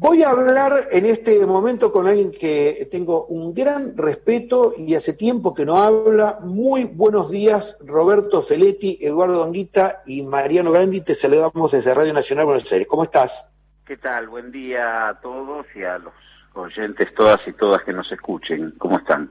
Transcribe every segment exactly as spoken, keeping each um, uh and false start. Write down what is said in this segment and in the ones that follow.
Voy a hablar en este momento con alguien que tengo un gran respeto y hace tiempo que no habla. Muy buenos días, Roberto Feletti, Eduardo Anguita y Mariano Grandi. Te saludamos desde Radio Nacional Buenos Aires. ¿Cómo estás? ¿Qué tal? Buen día a todos y a los oyentes todas y todas que nos escuchen. ¿Cómo están?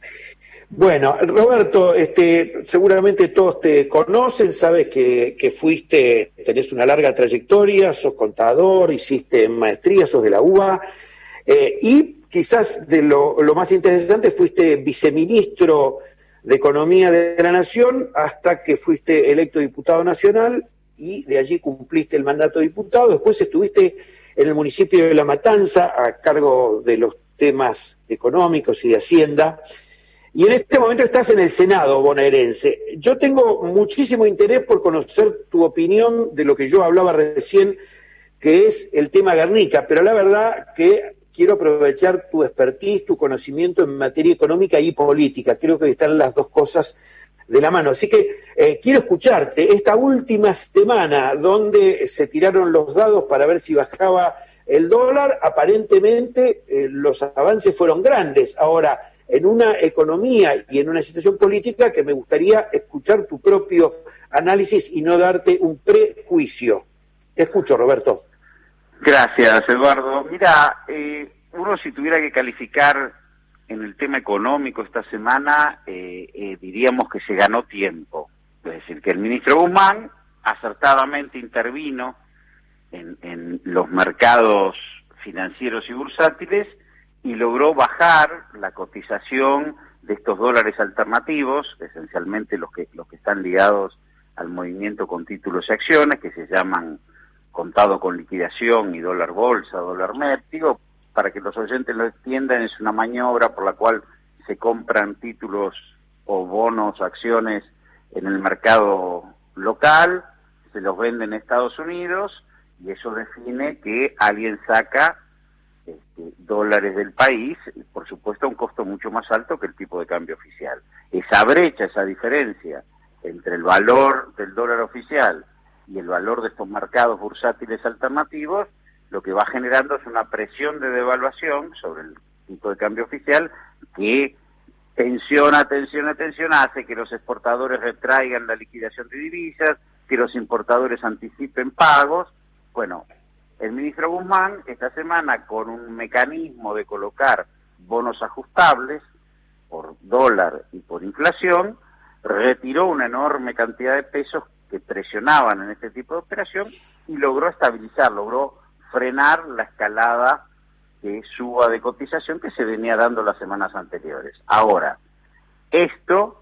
Bueno, Roberto, este, seguramente todos te conocen, sabes que, que fuiste, tenés una larga trayectoria, sos contador, hiciste maestría, sos de la U B A, eh, y quizás de lo, lo más interesante, fuiste viceministro de Economía de la Nación hasta que fuiste electo diputado nacional y de allí cumpliste el mandato de diputado. Después estuviste en el municipio de La Matanza a cargo de los temas económicos y de Hacienda. Y en este momento estás en el Senado bonaerense. Yo tengo muchísimo interés por conocer tu opinión de lo que yo hablaba recién, que es el tema Guernica, pero la verdad que quiero aprovechar tu expertise, tu conocimiento en materia económica y política. Creo que están las dos cosas de la mano. Así que eh, quiero escucharte. Esta última semana, donde se tiraron los dados para ver si bajaba el dólar, aparentemente eh, los avances fueron grandes. Ahora, en una economía y en una situación política que me gustaría escuchar tu propio análisis y no darte un prejuicio. Te escucho, Roberto. Gracias, Eduardo. Mira, eh, uno si tuviera que calificar en el tema económico esta semana, eh, eh, diríamos que se ganó tiempo. Es decir, que el ministro Guzmán acertadamente intervino en, en los mercados financieros y bursátiles y logró bajar la cotización de estos dólares alternativos, esencialmente los que los que están ligados al movimiento con títulos y acciones, que se llaman contado con liquidación y dólar bolsa, dólar M E P. Digo, para que los oyentes lo entiendan, es una maniobra por la cual se compran títulos o bonos, acciones en el mercado local, se los venden en Estados Unidos y eso define que alguien saca Este, dólares del país, y por supuesto a un costo mucho más alto que el tipo de cambio oficial. Esa brecha, esa diferencia entre el valor del dólar oficial y el valor de estos mercados bursátiles alternativos, lo que va generando es una presión de devaluación sobre el tipo de cambio oficial que tensiona, tensiona, tensiona, hace que los exportadores retraigan la liquidación de divisas, que los importadores anticipen pagos. Bueno, el ministro Guzmán, esta semana, con un mecanismo de colocar bonos ajustables por dólar y por inflación, retiró una enorme cantidad de pesos que presionaban en este tipo de operación y logró estabilizar, logró frenar la escalada de suba de cotización que se venía dando las semanas anteriores. Ahora, esto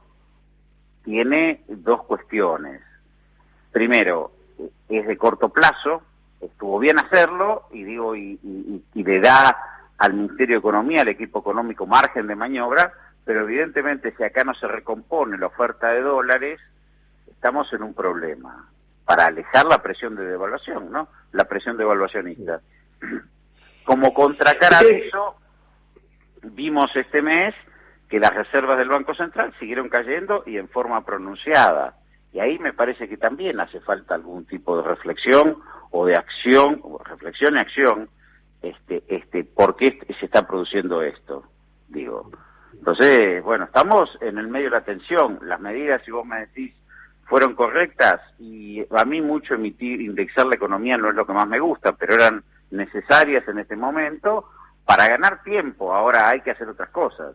tiene dos cuestiones. Primero, es de corto plazo. Estuvo bien hacerlo, y digo, y, y, y le da al Ministerio de Economía, al equipo económico, margen de maniobra, pero evidentemente si acá no se recompone la oferta de dólares, estamos en un problema para alejar la presión de devaluación, ¿no? La presión devaluacionista. Como contracara de eso, vimos este mes que las reservas del Banco Central siguieron cayendo y en forma pronunciada. Y ahí me parece que también hace falta algún tipo de reflexión o de acción, o reflexión y acción, este, este, ¿por qué se está produciendo esto? Digo, entonces, bueno, estamos en el medio de la tensión. Las medidas, si vos me decís, fueron correctas, y a mí mucho emitir, indexar la economía no es lo que más me gusta, pero eran necesarias en este momento para ganar tiempo. Ahora hay que hacer otras cosas.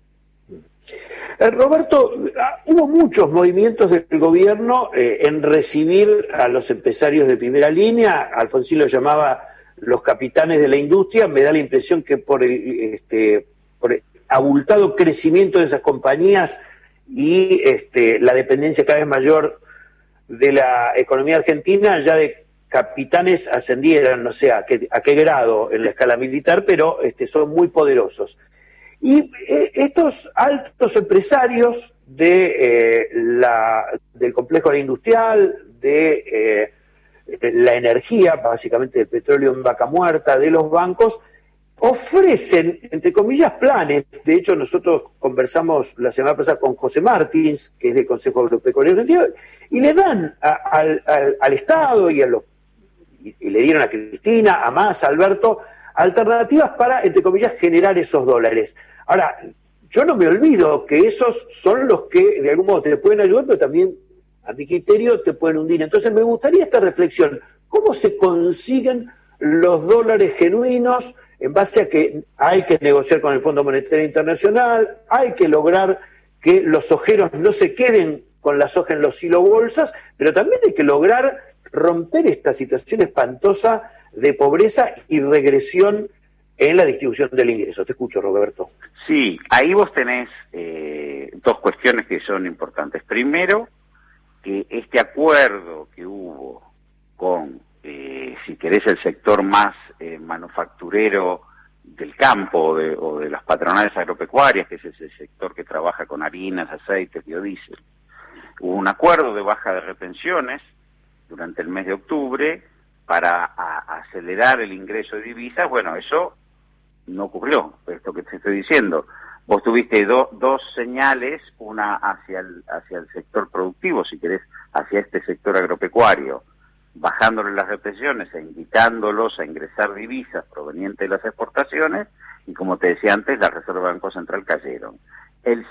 Eh, Roberto, hubo muchos movimientos del gobierno eh, en recibir a los empresarios de primera línea. Alfonsín lo llamaba los capitanes de la industria. Me da la impresión que por el, este, por el abultado crecimiento de esas compañías y este, la dependencia cada vez mayor de la economía argentina, ya de capitanes ascendieron, no sé a qué, a qué grado en la escala militar, pero este, son muy poderosos. Y eh, estos altos empresarios de, eh, la, del complejo industrial, de eh, la energía, básicamente del petróleo en vaca muerta, de los bancos, ofrecen, entre comillas, planes. De hecho, nosotros conversamos la semana pasada con José Martins, que es del Consejo Agropecuario Argentino, y le dan a, al, al, al Estado y, a los, y, y le dieron a Cristina, a Massa, a Alberto, alternativas para, entre comillas, generar esos dólares. Ahora, yo no me olvido que esos son los que de algún modo te pueden ayudar, pero también, a mi criterio, te pueden hundir. Entonces me gustaría esta reflexión. ¿Cómo se consiguen los dólares genuinos en base a que hay que negociar con el Fondo Monetario Internacional, hay que lograr que los ojeros no se queden con la soja en los silobolsas, pero también hay que lograr romper esta situación espantosa de pobreza y regresión en la distribución del ingreso? Te escucho, Roberto. Sí, ahí vos tenés eh, dos cuestiones que son importantes. Primero, que este acuerdo que hubo con, eh, si querés, el sector más eh, manufacturero del campo o de, o de las patronales agropecuarias, que es ese sector que trabaja con harinas, aceites, biodiesel. Hubo un acuerdo de baja de retenciones durante el mes de octubre para a, acelerar el ingreso de divisas. Bueno, eso no ocurrió, esto que te estoy diciendo. Vos tuviste do, dos señales, una hacia el, hacia el sector productivo, si querés, hacia este sector agropecuario, bajándole las retenciones e invitándolos a ingresar divisas provenientes de las exportaciones, y como te decía antes, la Reserva Banco Central cayeron. El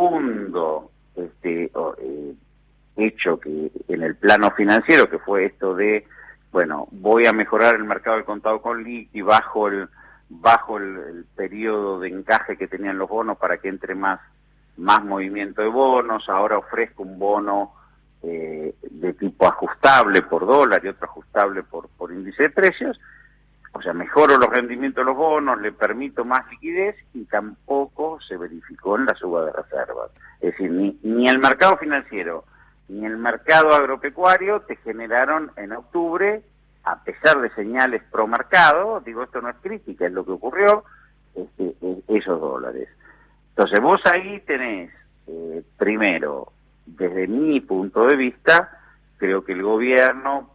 segundo este, eh, hecho que en el plano financiero, que fue esto de, bueno, voy a mejorar el mercado del contado con liqui, bajo el bajo el, el periodo de encaje que tenían los bonos para que entre más, más movimiento de bonos, ahora ofrezco un bono eh, de tipo ajustable por dólar y otro ajustable por, por índice de precios. O sea, mejoro los rendimientos de los bonos, le permito más liquidez, y tampoco se verificó en la suba de reservas. Es decir, ni, ni el mercado financiero ni el mercado agropecuario te generaron en octubre, a pesar de señales pro mercado, digo, esto no es crítica, es lo que ocurrió, este, esos dólares. Entonces vos ahí tenés, eh, primero, desde mi punto de vista, creo que el gobierno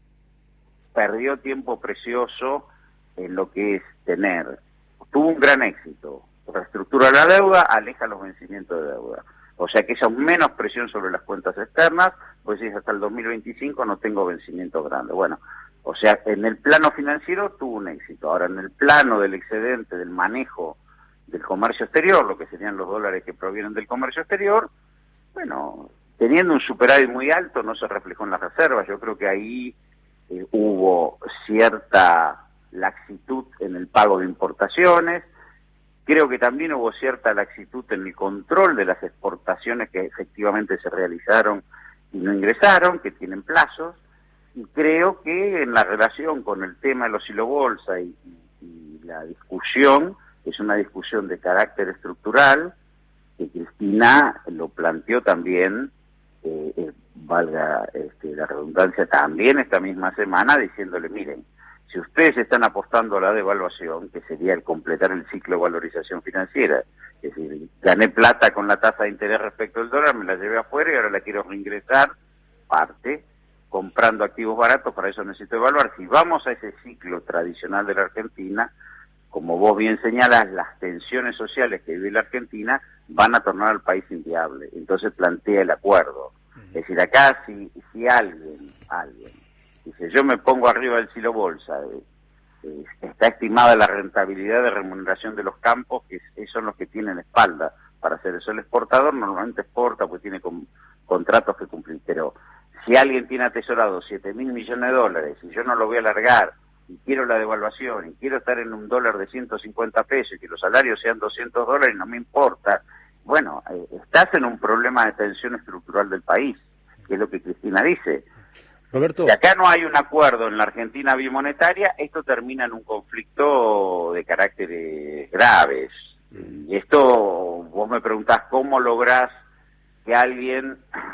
perdió tiempo precioso en lo que es tener, tuvo un gran éxito, reestructura la deuda, aleja los vencimientos de deuda. O sea que eso es menos presión sobre las cuentas externas, pues si hasta el dos mil veinticinco no tengo vencimientos grandes. Bueno, o sea, en el plano financiero tuvo un éxito. Ahora, en el plano del excedente, del manejo del comercio exterior, lo que serían los dólares que provienen del comercio exterior, bueno, teniendo un superávit muy alto, no se reflejó en las reservas. Yo creo que ahí eh, hubo cierta laxitud en el pago de importaciones. Creo que también hubo cierta laxitud en el control de las exportaciones que efectivamente se realizaron y no ingresaron, que tienen plazos, y creo que en la relación con el tema de los silobolsa y, y, y la discusión, es una discusión de carácter estructural, que Cristina lo planteó también, eh, eh, valga este, la redundancia, también esta misma semana, diciéndole, miren, si ustedes están apostando a la devaluación, que sería el completar el ciclo de valorización financiera, es decir, gané plata con la tasa de interés respecto al dólar, me la llevé afuera y ahora la quiero reingresar, parte, comprando activos baratos, para eso necesito evaluar. Si vamos a ese ciclo tradicional de la Argentina, como vos bien señalas, las tensiones sociales que vive la Argentina van a tornar al país inviable. Entonces plantea el acuerdo. Es decir, acá si, si alguien, alguien, dice, yo me pongo arriba del silo bolsa, eh, eh, está estimada la rentabilidad de remuneración de los campos, que es, son los que tienen espalda para hacer eso. El exportador normalmente exporta porque tiene con, contratos que cumplir, pero si alguien tiene atesorado siete mil millones de dólares y yo no lo voy a alargar y quiero la devaluación y quiero estar en un dólar de ciento cincuenta pesos y que los salarios sean doscientos dólares, no me importa. Bueno, eh, estás en un problema de tensión estructural del país, que es lo que Cristina dice. Roberto. Si acá no hay un acuerdo en la Argentina bimonetaria, esto termina en un conflicto de caracteres graves. Y esto, vos me preguntás, ¿cómo lográs que alguien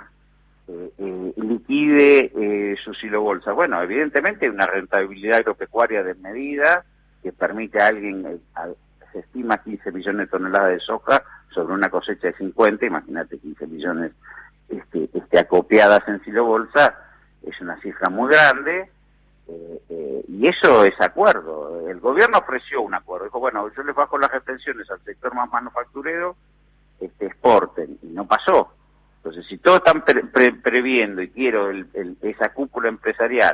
eh, eh, liquide eh, su silobolsa? Bueno, evidentemente hay una rentabilidad agropecuaria desmedida que permite a alguien, eh, a, se estima quince millones de toneladas de soja sobre una cosecha de cincuenta, imagínate quince millones este, este, acopiadas en silobolsa, es una cifra muy grande, eh, eh, y eso es acuerdo. El gobierno ofreció un acuerdo, dijo, bueno, yo les bajo las retenciones al sector más manufacturero, este, exporten, y no pasó. Entonces, si todos están pre pre previendo y quiero el, el, esa cúpula empresarial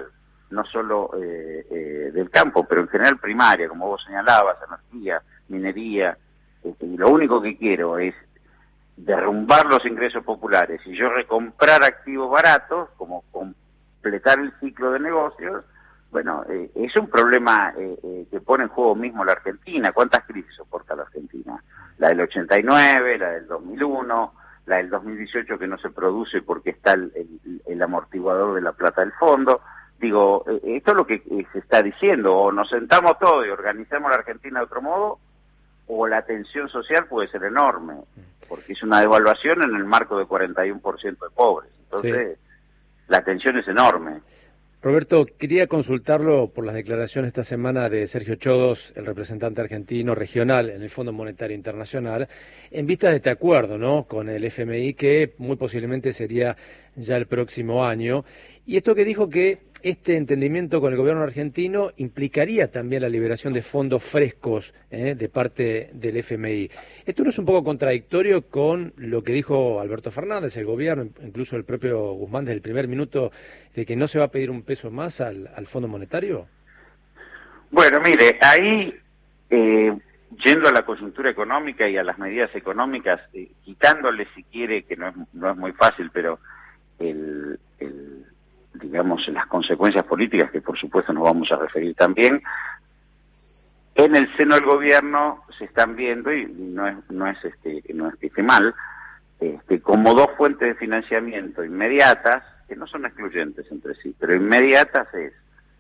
no solo eh, eh, del campo, pero en general primaria, como vos señalabas, energía, minería, este, y lo único que quiero es derrumbar los ingresos populares y yo recomprar activos baratos, como completar el ciclo de negocios. Bueno, eh, es un problema eh, eh, que pone en juego mismo la Argentina. ¿Cuántas crisis soporta la Argentina? La del ochenta y nueve, la del dos mil uno, la del dos mil dieciocho que no se produce porque está el, el, el amortiguador de la plata del fondo. Digo, eh, esto es lo que eh, se está diciendo, o nos sentamos todos y organizamos la Argentina de otro modo, o la tensión social puede ser enorme, porque es una devaluación en el marco de cuarenta y uno por ciento de pobres. Entonces, sí, la tensión es enorme. Roberto, quería consultarlo por las declaraciones esta semana de Sergio Chodos, el representante argentino regional en el Fondo Monetario Internacional, en vista de este acuerdo, ¿no?, con el F M I, que muy posiblemente sería ya el próximo año. Y esto que dijo que este entendimiento con el gobierno argentino implicaría también la liberación de fondos frescos ¿eh? de parte del F M I. ¿Esto no es un poco contradictorio con lo que dijo Alberto Fernández, el gobierno, incluso el propio Guzmán desde el primer minuto, de que no se va a pedir un peso más al, al Fondo Monetario? Bueno, mire, ahí, eh, yendo a la coyuntura económica y a las medidas económicas, eh, quitándole si quiere, que no es, no es muy fácil, pero el... el digamos, las consecuencias políticas, que por supuesto nos vamos a referir también, en el seno del gobierno se están viendo, y no es, no es, este, no es que esté mal, este, como dos fuentes de financiamiento inmediatas, que no son excluyentes entre sí, pero inmediatas es,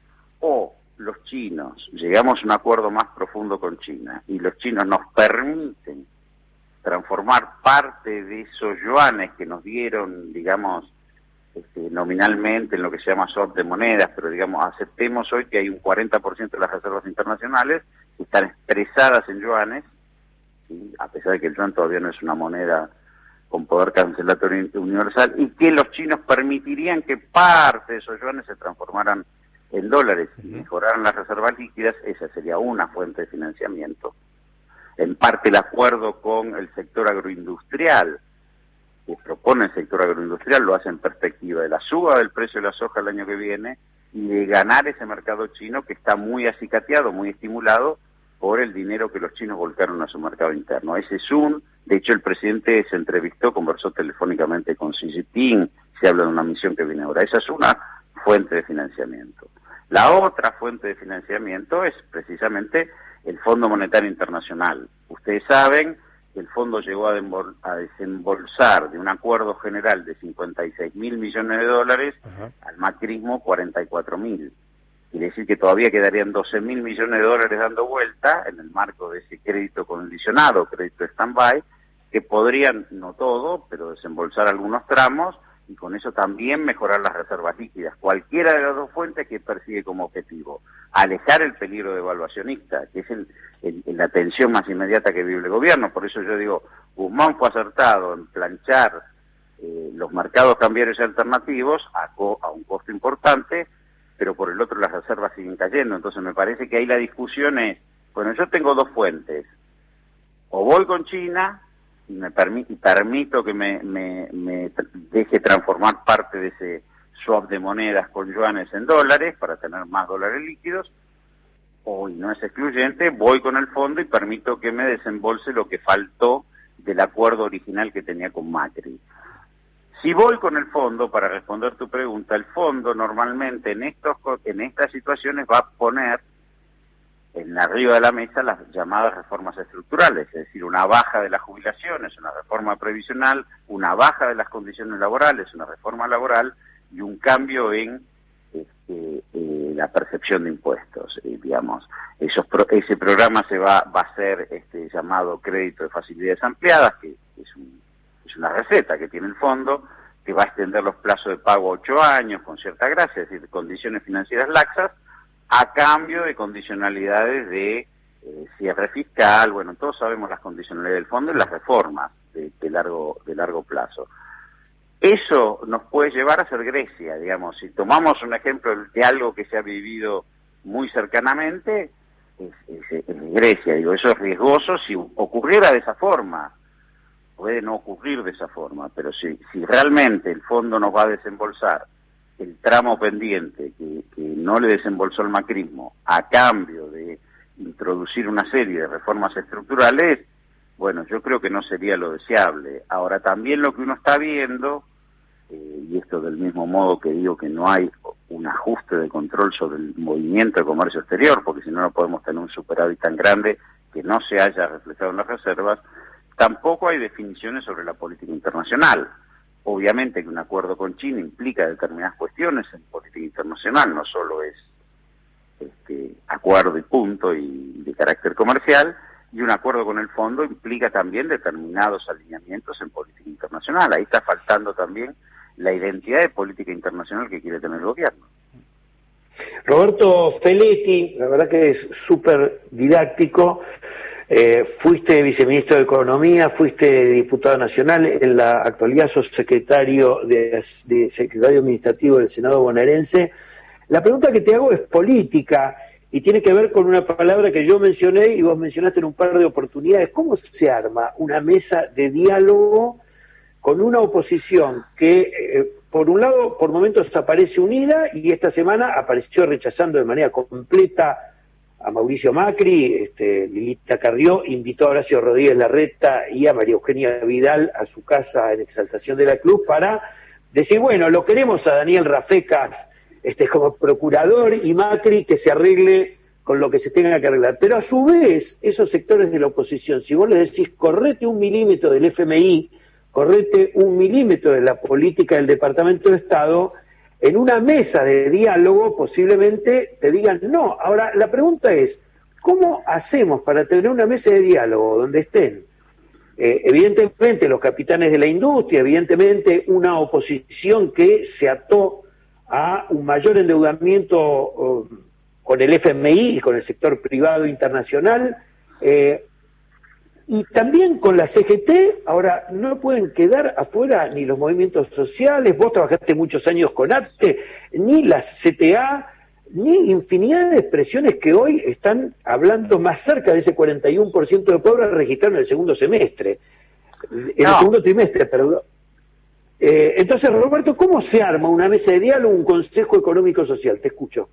o los chinos, llegamos a un acuerdo más profundo con China, y los chinos nos permiten transformar parte de esos yuanes que nos dieron, digamos, Este, nominalmente en lo que se llama swap de monedas, pero digamos, aceptemos hoy que hay un cuarenta por ciento de las reservas internacionales que están expresadas en yuanes, ¿sí?, a pesar de que el yuan todavía no es una moneda con poder cancelatorio universal, y que los chinos permitirían que parte de esos yuanes se transformaran en dólares y mejoraran las reservas líquidas. Esa sería una fuente de financiamiento. En parte el acuerdo con el sector agroindustrial que propone el sector agroindustrial lo hace en perspectiva de la suba del precio de la soja el año que viene y de ganar ese mercado chino que está muy acicateado, muy estimulado por el dinero que los chinos volcaron a su mercado interno. Ese es un, de hecho el presidente se entrevistó, conversó telefónicamente con Xi Jinping, se habla de una misión que viene ahora. Esa es una fuente de financiamiento. La otra fuente de financiamiento es precisamente el Fondo Monetario Internacional. Ustedes saben que el fondo llegó a, a desembolsar de un acuerdo general de cincuenta y seis mil millones de dólares uh-huh. al macrismo cuarenta y cuatro mil. Quiere decir que todavía quedarían doce mil millones de dólares dando vuelta en el marco de ese crédito condicionado, crédito stand-by, que podrían, no todo, pero desembolsar algunos tramos y con eso también mejorar las reservas líquidas. Cualquiera de las dos fuentes que persigue como objetivo alejar el peligro devaluacionista, que es el, el, la tensión más inmediata que vive el gobierno. Por eso yo digo, Guzmán fue acertado en planchar eh, los mercados cambiarios alternativos a, co a un costo importante, pero por el otro las reservas siguen cayendo. Entonces me parece que ahí la discusión es, bueno, yo tengo dos fuentes, o voy con China y me permite, y permito que me, me, me deje transformar parte de ese swap de monedas con yuanes en dólares para tener más dólares líquidos, o, y no es excluyente, voy con el fondo y permito que me desembolse lo que faltó del acuerdo original que tenía con Macri. Si voy con el fondo, para responder tu pregunta, el fondo normalmente en estos en estas situaciones va a poner en arriba de la mesa las llamadas reformas estructurales, es decir, una baja de las jubilaciones, una reforma previsional, una baja de las condiciones laborales, una reforma laboral y un cambio en este, eh, la percepción de impuestos, eh, digamos. Esos pro, ese programa se va, va a ser este, llamado crédito de facilidades ampliadas, que es, un, es una receta que tiene el fondo, que va a extender los plazos de pago a ocho años con cierta gracia, es decir, condiciones financieras laxas, a cambio de condicionalidades de eh, cierre fiscal. Bueno, todos sabemos las condicionalidades del fondo y las reformas de, de largo de largo plazo. Eso nos puede llevar a ser Grecia, digamos. Si tomamos un ejemplo de algo que se ha vivido muy cercanamente, es, es, es Grecia. Digo, eso es riesgoso si ocurriera de esa forma. Puede no ocurrir de esa forma, pero si, si realmente el fondo nos va a desembolsar el tramo pendiente que, que no le desembolsó el macrismo a cambio de introducir una serie de reformas estructurales, bueno, yo creo que no sería lo deseable. Ahora, también lo que uno está viendo, eh, y esto del mismo modo que digo que no hay un ajuste de control sobre el movimiento de comercio exterior, porque si no, no podemos tener un superávit tan grande que no se haya reflejado en las reservas, tampoco hay definiciones sobre la política internacional. Obviamente que un acuerdo con China implica determinadas cuestiones en política internacional, no solo es este acuerdo y punto y de carácter comercial, y un acuerdo con el fondo implica también determinados alineamientos en política internacional. Ahí está faltando también la identidad de política internacional que quiere tener el gobierno. Roberto Feletti, la verdad que es súper didáctico. Eh, fuiste viceministro de Economía, fuiste diputado nacional, en la actualidad sos secretario, de, de, secretario administrativo del Senado bonaerense. La pregunta que te hago es política y tiene que ver con una palabra que yo mencioné y vos mencionaste en un par de oportunidades. ¿Cómo se arma una mesa de diálogo con una oposición que, eh, por un lado, por momentos aparece unida y esta semana apareció rechazando de manera completa a Mauricio Macri? este, Lilita Carrió invitó a Horacio Rodríguez Larreta y a María Eugenia Vidal a su casa en Exaltación de la Cruz para decir, bueno, lo queremos a Daniel Rafecas este, como procurador y Macri que se arregle con lo que se tenga que arreglar. Pero a su vez, esos sectores de la oposición, si vos le decís, correte un milímetro del F M I, correte un milímetro de la política del Departamento de Estado, en una mesa de diálogo posiblemente te digan no. Ahora, la pregunta es, ¿cómo hacemos para tener una mesa de diálogo donde estén, eh, evidentemente, los capitanes de la industria, evidentemente una oposición que se ató a un mayor endeudamiento oh, con el F M I y con el sector privado internacional, eh, y también con la C G T? Ahora, no pueden quedar afuera ni los movimientos sociales, vos trabajaste muchos años con A T E, ni la C T A, ni infinidad de expresiones que hoy están hablando más cerca de ese cuarenta y uno por ciento de pobres registrados en el segundo semestre, en no. el segundo trimestre, perdón. Eh, entonces, Roberto, ¿cómo se arma una mesa de diálogo, un consejo económico-social? Te escucho.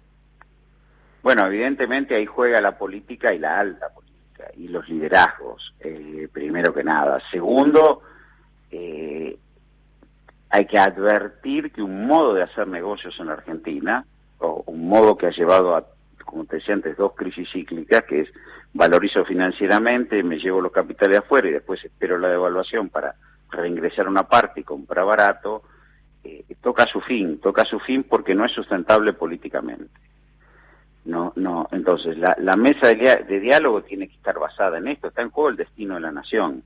Bueno, evidentemente ahí juega la política y la alta política y los liderazgos, eh, primero que nada. Segundo, eh, hay que advertir que un modo de hacer negocios en la Argentina, o un modo que ha llevado a, como te decía antes, dos crisis cíclicas, que es valorizo financieramente, me llevo los capitales afuera y después espero la devaluación para reingresar una parte y comprar barato, eh, toca su fin, toca su fin porque no es sustentable políticamente. No, no, entonces la, la mesa de, de diálogo tiene que estar basada en esto. Está en juego el destino de la nación.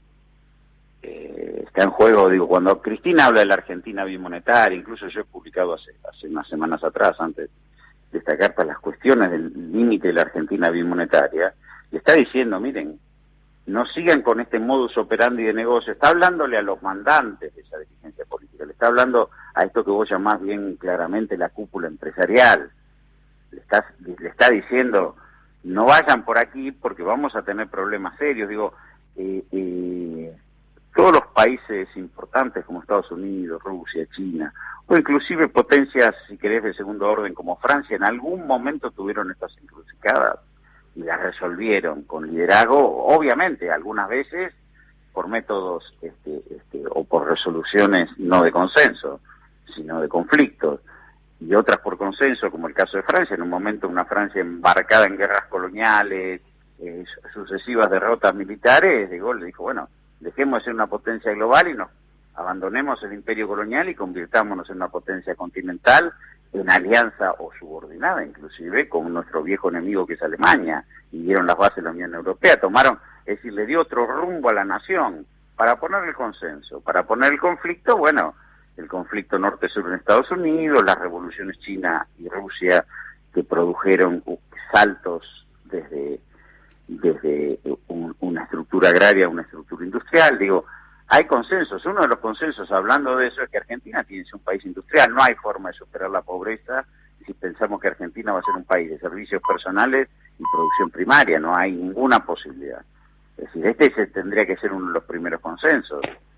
Eh, está en juego, digo, cuando Cristina habla de la Argentina bimonetaria, incluso yo he publicado hace, hace unas semanas atrás, antes de esta carta, las cuestiones del límite de la Argentina bimonetaria, y está diciendo, miren, no sigan con este modus operandi de negocio. Está hablándole a los mandantes de esa dirigencia política, le está hablando a esto que vos llamás bien claramente la cúpula empresarial. Le está, le está diciendo, no vayan por aquí porque vamos a tener problemas serios. Digo, eh, eh, todos los países importantes como Estados Unidos, Rusia, China, o inclusive potencias, si querés, de segundo orden como Francia, en algún momento tuvieron estas encrucijadas y las resolvieron con liderazgo, obviamente, algunas veces por métodos este, este, o por resoluciones no de consenso, sino de conflictos, y otras por consenso, como el caso de Francia, en un momento una Francia embarcada en guerras coloniales, eh, sucesivas derrotas militares. De Gaulle le dijo, bueno, dejemos de ser una potencia global y nos abandonemos el imperio colonial y convirtámonos en una potencia continental, en alianza o subordinada inclusive con nuestro viejo enemigo que es Alemania, y dieron las bases de la Unión Europea, tomaron, es decir, le dio otro rumbo a la nación, para poner el consenso, para poner el conflicto, bueno, el conflicto norte-sur en Estados Unidos, las revoluciones China y Rusia que produjeron saltos desde, desde un, una estructura agraria a una estructura industrial. Digo, hay consensos. Uno de los consensos hablando de eso es que Argentina tiene que ser un país industrial. No hay forma de superar la pobreza si pensamos que Argentina va a ser un país de servicios personales y producción primaria. No hay ninguna posibilidad. Es decir, este se tendría que ser uno de los primeros consensos.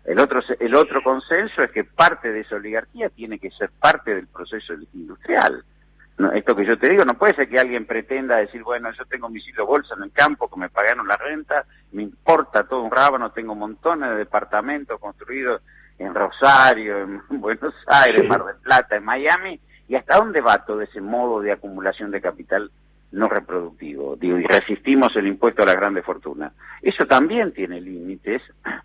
El otro, el otro consenso es que parte de esa oligarquía tiene que ser parte del proceso industrial. No, esto que yo te digo, no puede ser que alguien pretenda decir, bueno, yo tengo mi silo bolsa en el campo, que me pagaron la renta, me importa todo un rábano, tengo montones de departamentos construidos en Rosario, en Buenos Aires, Mar del Plata, en Miami, y hasta dónde va todo ese modo de acumulación de capital no reproductivo. Digo, y resistimos el impuesto a las grandes fortunas. Eso también tiene límites.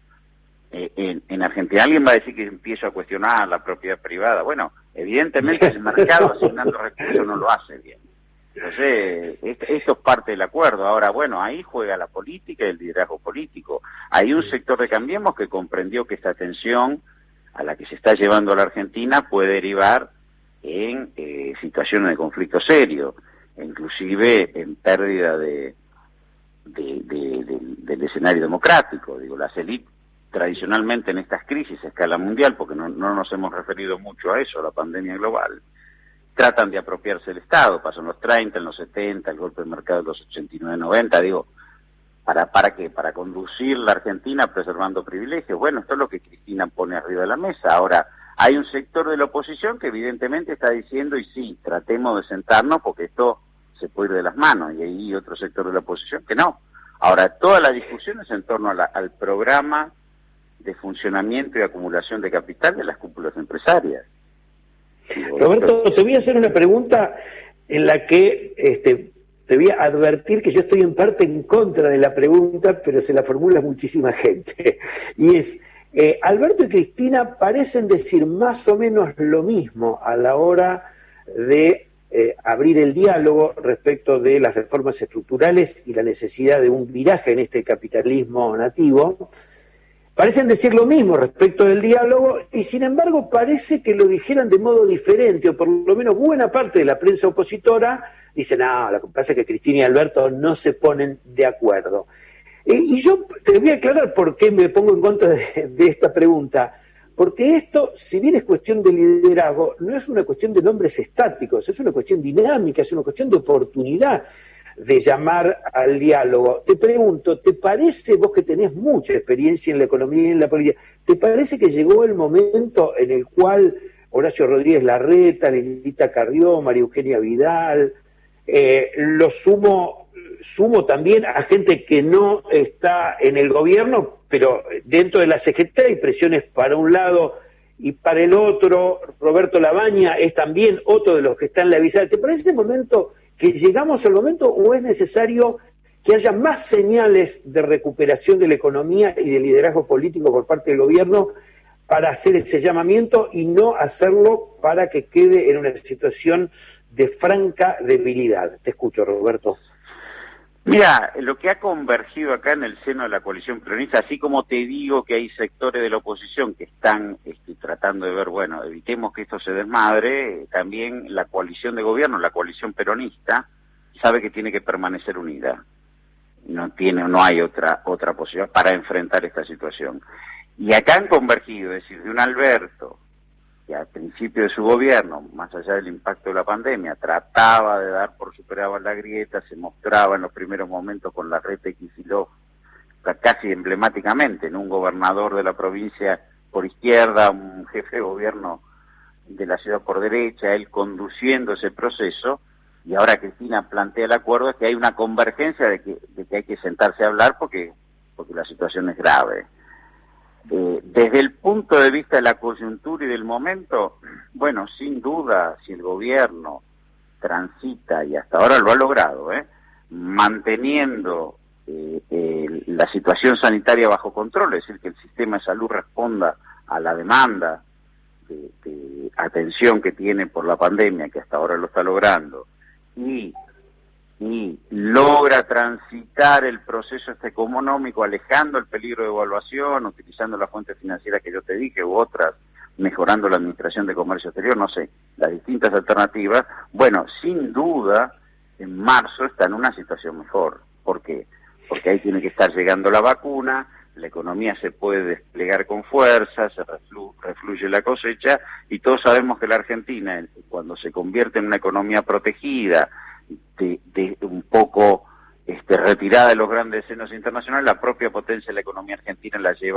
Eh, en, en Argentina alguien va a decir que empiezo a cuestionar la propiedad privada. Bueno, evidentemente el mercado asignando recursos no lo hace bien. Entonces, esto es parte del acuerdo. Ahora, bueno, ahí juega la política y el liderazgo político. Hay un sector de Cambiemos que comprendió que esta tensión a la que se está llevando a la Argentina puede derivar en eh, situaciones de conflicto serio, inclusive en pérdida de, de, de, de, del escenario democrático. Digo, las élites tradicionalmente en estas crisis a escala mundial, porque no, no nos hemos referido mucho a eso, a la pandemia global, tratan de apropiarse del Estado. Pasó en los treinta, en los setenta, el golpe de mercado de los ochenta y nueve, noventa, digo, ¿para, para qué? Para conducir la Argentina preservando privilegios. Bueno, esto es lo que Cristina pone arriba de la mesa. Ahora, hay un sector de la oposición que evidentemente está diciendo, y sí, tratemos de sentarnos porque esto se puede ir de las manos, y hay otro sector de la oposición que no. Ahora, toda la discusión es en torno a la, al programa de funcionamiento y acumulación de capital de las cúpulas empresarias. Roberto, te voy a hacer una pregunta en la que este, te voy a advertir que yo estoy en parte en contra de la pregunta, pero se la formula muchísima gente. Y es, eh, Alberto y Cristina parecen decir más o menos lo mismo a la hora de eh, abrir el diálogo respecto de las reformas estructurales y la necesidad de un viraje en este capitalismo nativo. Parecen decir lo mismo respecto del diálogo y sin embargo parece que lo dijeran de modo diferente, o por lo menos buena parte de la prensa opositora dice, no, lo que pasa es que Cristina y Alberto no se ponen de acuerdo. Eh, y yo te voy a aclarar por qué me pongo en contra de, de esta pregunta, porque esto, si bien es cuestión de liderazgo, no es una cuestión de nombres estáticos, es una cuestión dinámica, es una cuestión de oportunidad de llamar al diálogo. Te pregunto, ¿te parece, vos que tenés mucha experiencia en la economía y en la política, ¿te parece que llegó el momento en el cual Horacio Rodríguez Larreta, Lilita Carrió, María Eugenia Vidal, eh, lo sumo, sumo también a gente que no está en el gobierno, pero dentro de la C G T hay presiones para un lado y para el otro? Roberto Labaña es también otro de los que está en la visada. ¿Te parece el momento que llegamos al momento o es necesario que haya más señales de recuperación de la economía y de liderazgo político por parte del gobierno para hacer ese llamamiento y no hacerlo para que quede en una situación de franca debilidad? Te escucho, Roberto. Mira, lo que ha convergido acá en el seno de la coalición peronista, así como te digo que hay sectores de la oposición que están este, tratando de ver, bueno, evitemos que esto se desmadre, también la coalición de gobierno, la coalición peronista, sabe que tiene que permanecer unida. No tiene, no hay otra otra posibilidad para enfrentar esta situación. Y acá han convergido, es decir, de un Alberto que al principio de su gobierno, más allá del impacto de la pandemia, trataba de dar por superada la grieta, se mostraba en los primeros momentos con la red Kicillof, casi emblemáticamente, en un gobernador de la provincia por izquierda, un jefe de gobierno de la ciudad por derecha, él conduciendo ese proceso, y ahora Cristina plantea el acuerdo, es que hay una convergencia de que, de que hay que sentarse a hablar porque, porque la situación es grave. Eh, desde el punto de vista de la coyuntura y del momento, bueno, sin duda, si el gobierno transita, y hasta ahora lo ha logrado, ¿eh? manteniendo eh, eh, la situación sanitaria bajo control, es decir, que el sistema de salud responda a la demanda de, de atención que tiene por la pandemia, que hasta ahora lo está logrando, y y logra transitar el proceso este económico, alejando el peligro de evaluación, utilizando las fuentes financieras que yo te dije, u otras, mejorando la administración de comercio exterior, no sé, las distintas alternativas, bueno, sin duda, en marzo está en una situación mejor. ¿Por qué? Porque ahí tiene que estar llegando la vacuna, la economía se puede desplegar con fuerza, se reflu refluye la cosecha, y todos sabemos que la Argentina, cuando se convierte en una economía protegida, De, de un poco este, retirada de los grandes escenarios internacionales, la propia potencia de la economía argentina la lleva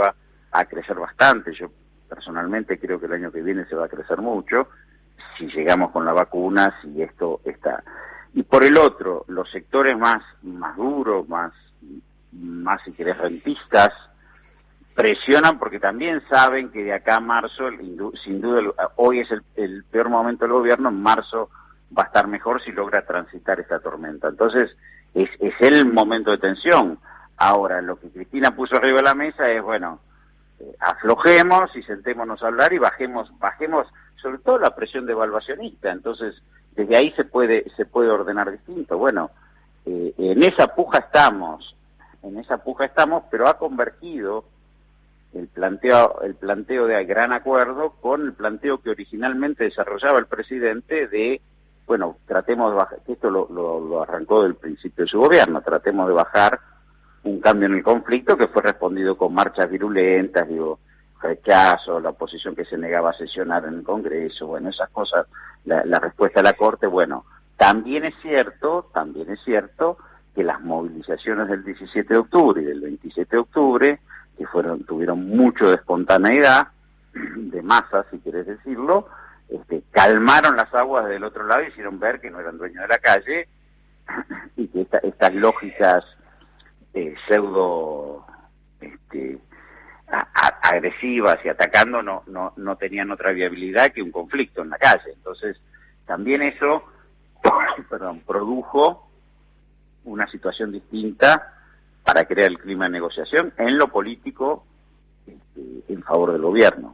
a crecer bastante. Yo personalmente creo que el año que viene se va a crecer mucho, si llegamos con la vacuna, si esto está. Y por el otro, los sectores más, más duros, más, más si querés rentistas, presionan porque también saben que de acá a marzo, sin duda, hoy es el, el peor momento del gobierno, en marzo va a estar mejor si logra transitar esta tormenta. Entonces, es, es el momento de tensión. Ahora, lo que Cristina puso arriba de la mesa es, bueno, eh, aflojemos y sentémonos a hablar y bajemos, bajemos sobre todo la presión devaluacionista. Entonces, desde ahí se puede, se puede ordenar distinto. Bueno, eh, en esa puja estamos, en esa puja estamos, pero ha convergido el planteo, el planteo de gran acuerdo con el planteo que originalmente desarrollaba el presidente de, bueno, tratemos de bajar, que esto lo, lo, lo arrancó del principio de su gobierno, tratemos de bajar un cambio en el conflicto que fue respondido con marchas virulentas, digo, rechazo, la oposición que se negaba a sesionar en el Congreso, bueno, esas cosas, la, la respuesta de la Corte, bueno, también es cierto, también es cierto que las movilizaciones del diecisiete de octubre y del veintisiete de octubre, que fueron, tuvieron mucho de espontaneidad, de masa, si querés decirlo, este, calmaron las aguas del otro lado y hicieron ver que no eran dueños de la calle y que esta, estas lógicas eh, pseudo este, a, a, agresivas y atacando no, no, no tenían otra viabilidad que un conflicto en la calle. Entonces, también eso perdón, produjo una situación distinta para crear el clima de negociación en lo político este, en favor del gobierno.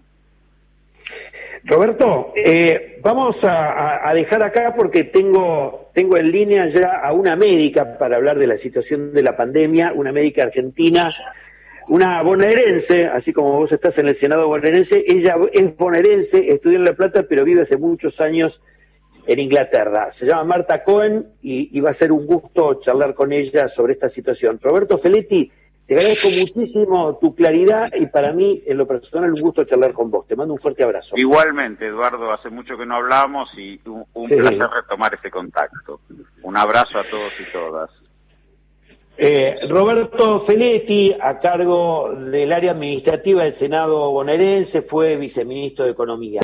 Roberto, eh, vamos a, a dejar acá porque tengo, tengo en línea ya a una médica para hablar de la situación de la pandemia, una médica argentina, una bonaerense, así como vos estás en el Senado bonaerense. Ella es bonaerense, estudió en La Plata, pero vive hace muchos años en Inglaterra. Se llama Marta Cohen y, y va a ser un gusto charlar con ella sobre esta situación. Roberto Feletti, te agradezco muchísimo tu claridad y para mí, en lo personal, un gusto charlar con vos. Te mando un fuerte abrazo. Igualmente, Eduardo, hace mucho que no hablamos y un, un sí. placer retomar este contacto. Un abrazo a todos y todas. Eh, Roberto Feletti, a cargo del área administrativa del Senado bonaerense, fue viceministro de Economía.